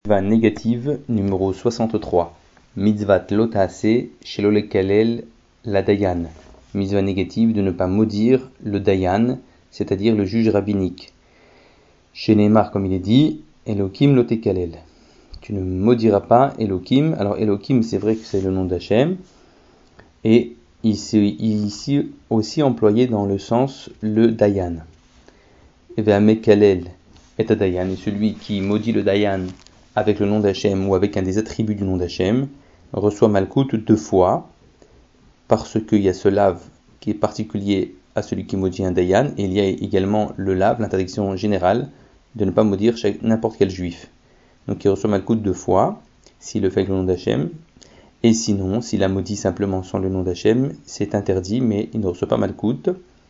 Mitzvah négative numéro 63. Mitzvat lo ta'aseh shelo lekalel la dayan. Mitzvah négative de ne pas maudire le dayan, c'est-à-dire le juge rabbinique. Chez Neymar, comme il est dit, Elohim lo tekalel. Tu ne maudiras pas Elohim. Alors Elohim, c'est vrai que c'est le nom d'Hachem, et ici aussi employé dans le sens le dayan. Et ve'amekalel et dayan, et celui qui maudit le dayan avec le nom d'Hachem ou avec un des attributs du nom d'Hachem, reçoit Malkout 2 fois, parce qu'il y a ce lave qui est particulier à celui qui maudit un dayan, et il y a également le lave, l'interdiction générale de ne pas maudire n'importe quel juif. Donc il reçoit Malkout 2 fois, s'il le fait avec le nom d'Hachem, et sinon, s'il a maudit simplement sans le nom d'Hachem, c'est interdit, mais il ne reçoit pas Malkout.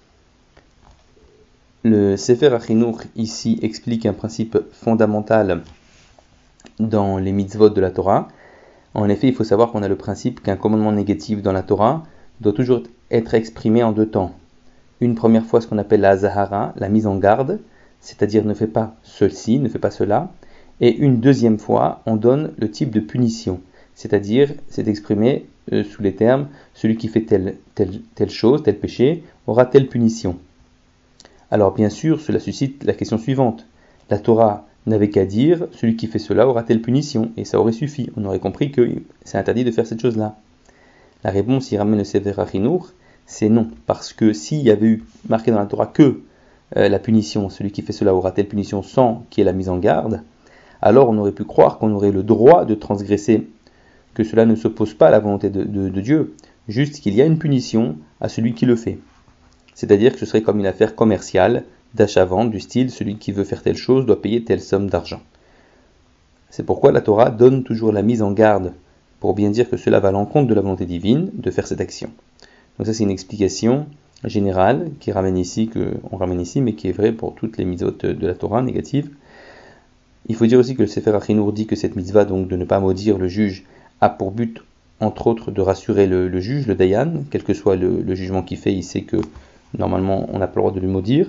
Le Sefer HaChinuch ici explique un principe fondamental dans les mitzvot de la Torah. En effet, il faut savoir qu'on a le principe qu'un commandement négatif dans la Torah doit toujours être exprimé en 2 temps. Une première fois, ce qu'on appelle la zahara, la mise en garde, c'est-à-dire ne fais pas ceci, ne fais pas cela. Et une deuxième fois, on donne le type de punition, c'est-à-dire c'est exprimé sous les termes celui qui fait telle chose, tel péché, aura telle punition. Alors bien sûr, cela suscite la question suivante. La Torah n'avait qu'à dire celui qui fait cela aura telle punition, et ça aurait suffi. On aurait compris que c'est interdit de faire cette chose-là. La réponse, il ramène le Sefer HaChinuch, c'est non, parce que s'il y avait eu marqué dans la Torah que la punition, celui qui fait cela aura telle punition sans qu'il y ait la mise en garde, alors on aurait pu croire qu'on aurait le droit de transgresser, que cela ne s'oppose pas à la volonté de Dieu, juste qu'il y a une punition à celui qui le fait. C'est-à-dire que ce serait comme une affaire commerciale, d'achat-vente, du style celui qui veut faire telle chose doit payer telle somme d'argent. C'est pourquoi la Torah donne toujours la mise en garde pour bien dire que cela va à l'encontre de la volonté divine de faire cette action. Donc ça c'est une explication générale qu'on ramène ici, mais qui est vraie pour toutes les mitzvot de la Torah négatives. Il faut dire aussi que le Sefer HaChinuch dit que cette mitzvah, donc de ne pas maudire le juge, a pour but entre autres de rassurer le juge, le dayan, quel que soit le jugement qu'il fait, il sait que normalement on n'a pas le droit de le maudire.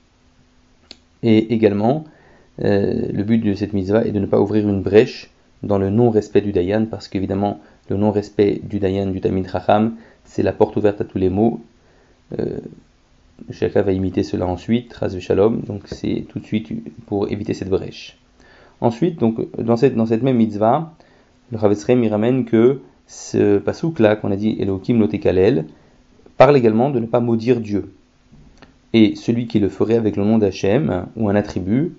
Et également, le but de cette mitzvah est de ne pas ouvrir une brèche dans le non-respect du dayan, parce qu'évidemment, le non-respect du dayan, du Talmid Chacham, c'est la porte ouverte à tous les maux. Chacun va imiter cela ensuite, Chas v'Shalom, donc c'est tout de suite pour éviter cette brèche. Ensuite, donc, dans cette même mitzvah, le Chavetz Chaim il ramène que ce pasouk-là, qu'on a dit Elohim lo tekalel, parle également de ne pas maudire Dieu. Et celui qui le ferait avec le nom d'Hachem ou un attribut,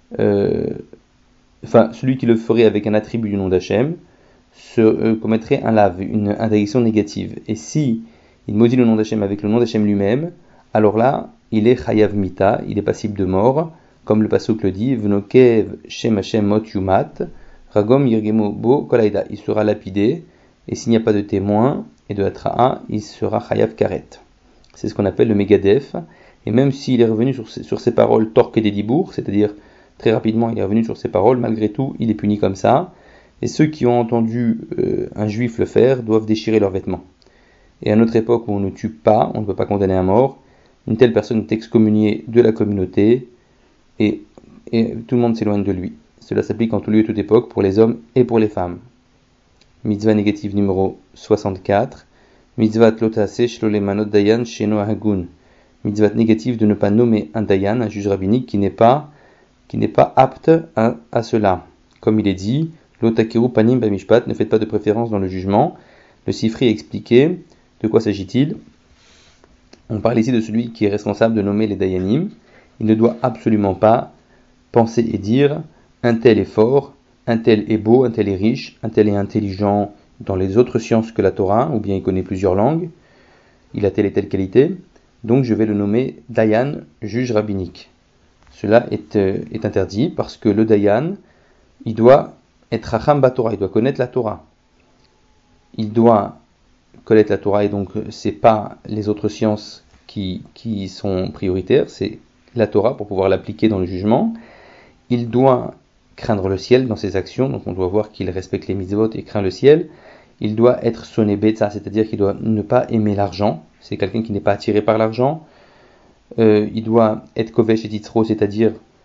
celui qui le ferait avec un attribut du nom d'Hachem, commettrait un lave, une interdiction négative. Et si il maudit le nom d'Hachem avec le nom d'Hachem lui-même, alors là, il est chayav mita, il est passible de mort, comme le pasuk le dit, v'nokev shem Hachem mot yumat, ragom yirgemo bo kolaida, il sera lapidé, et s'il n'y a pas de témoin et de hatra'a, il sera chayav karet. C'est ce qu'on appelle le megadef. Et même s'il est revenu sur ses paroles torque des dibour, c'est-à-dire très rapidement il est revenu sur ses paroles, malgré tout il est puni comme ça. Et ceux qui ont entendu un juif le faire doivent déchirer leurs vêtements. Et à notre époque où on ne tue pas, on ne peut pas condamner à mort, une telle personne est excommuniée de la communauté et tout le monde s'éloigne de lui. Cela s'applique en tout lieu et toute époque pour les hommes et pour les femmes. Mitzvah négative numéro 64. Mitzvah lo ta'aseh shelo lemanot dayan she'eno hagun. Mitzvah négative de ne pas nommer un dayan, un juge rabbinique qui n'est pas apte à cela. Comme il est dit, lo takeru panim b'mishpat, ne faites pas de préférence dans le jugement. Le Sifri a expliqué de quoi s'agit-il. On parle ici de celui qui est responsable de nommer les dayanim. Il ne doit absolument pas penser et dire un tel est fort, un tel est beau, un tel est riche, un tel est intelligent dans les autres sciences que la Torah, ou bien il connaît plusieurs langues, il a telle et telle qualité. Donc je vais le nommer Dayan, juge rabbinique. Cela est interdit parce que le Dayan, il doit être Chacham Batorah, il doit connaître la Torah. Il doit connaître la Torah et donc c'est pas les autres sciences qui sont prioritaires, c'est la Torah pour pouvoir l'appliquer dans le jugement. Il doit craindre le ciel dans ses actions, donc on doit voir qu'il respecte les mitzvot et craint le ciel. Il doit être sonné betza, c'est-à-dire qu'il doit ne pas aimer l'argent. C'est quelqu'un qui n'est pas attiré par l'argent. Il doit être kovesh et titzro, c'est-à-dire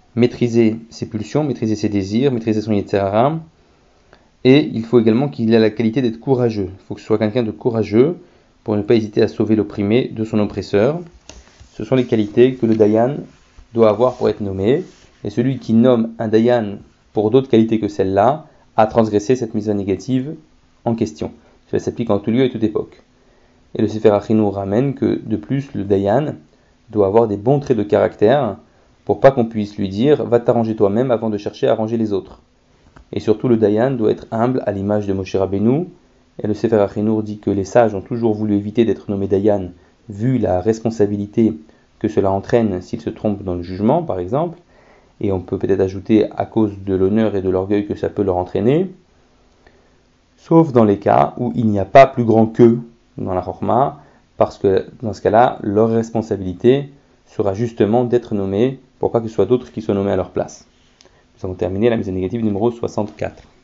maîtriser ses pulsions, maîtriser ses désirs, maîtriser son yetzer hara. Et il faut également qu'il ait la qualité d'être courageux. Il faut que ce soit quelqu'un de courageux pour ne pas hésiter à sauver l'opprimé de son oppresseur. Ce sont les qualités que le dayan doit avoir pour être nommé. Et celui qui nomme un dayan pour d'autres qualités que celle-là a transgressé cette mise négative en question. Cela s'applique en tout lieu et toute époque. Et le Sefer Achinour ramène que, de plus, le dayan doit avoir des bons traits de caractère pour pas qu'on puisse lui dire « va t'arranger toi-même avant de chercher à arranger les autres ». Et surtout, le dayan doit être humble à l'image de Moshe Rabbeinu. Et le Sefer Achinour dit que les sages ont toujours voulu éviter d'être nommés dayan, vu la responsabilité que cela entraîne s'ils se trompent dans le jugement, par exemple. Et on peut peut-être ajouter à cause de l'honneur et de l'orgueil que ça peut leur entraîner. Sauf dans les cas où il n'y a pas plus grand qu'eux dans la Chorma, parce que dans ce cas-là, leur responsabilité sera justement d'être nommés pour pas que ce soit d'autres qui soient nommés à leur place. Nous avons terminé la mise négative numéro 64.